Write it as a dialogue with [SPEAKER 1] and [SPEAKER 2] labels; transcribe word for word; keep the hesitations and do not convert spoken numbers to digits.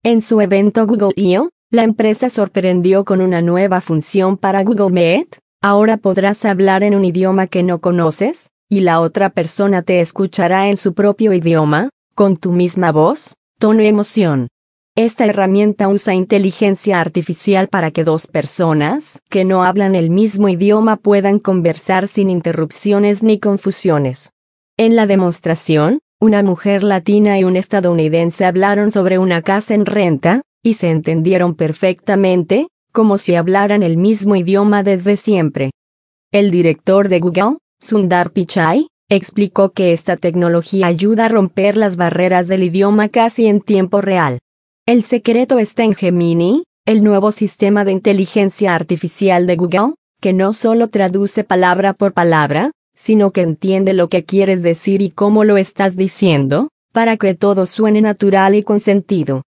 [SPEAKER 1] En su evento Google I O, la empresa sorprendió con una nueva función para Google Meet. Ahora podrás hablar en un idioma que no conoces, y la otra persona te escuchará en su propio idioma, con tu misma voz, tono y emoción. Esta herramienta usa inteligencia artificial para que dos personas que no hablan el mismo idioma puedan conversar sin interrupciones ni confusiones. En la demostración, una mujer latina y un estadounidense hablaron sobre una casa en renta, y se entendieron perfectamente, como si hablaran el mismo idioma desde siempre. El director de Google, Sundar Pichai, explicó que esta tecnología ayuda a romper las barreras del idioma casi en tiempo real. El secreto está en Gemini, el nuevo sistema de inteligencia artificial de Google, que no solo traduce palabra por palabra, sino que entiende lo que quieres decir y cómo lo estás diciendo, para que todo suene natural y con sentido.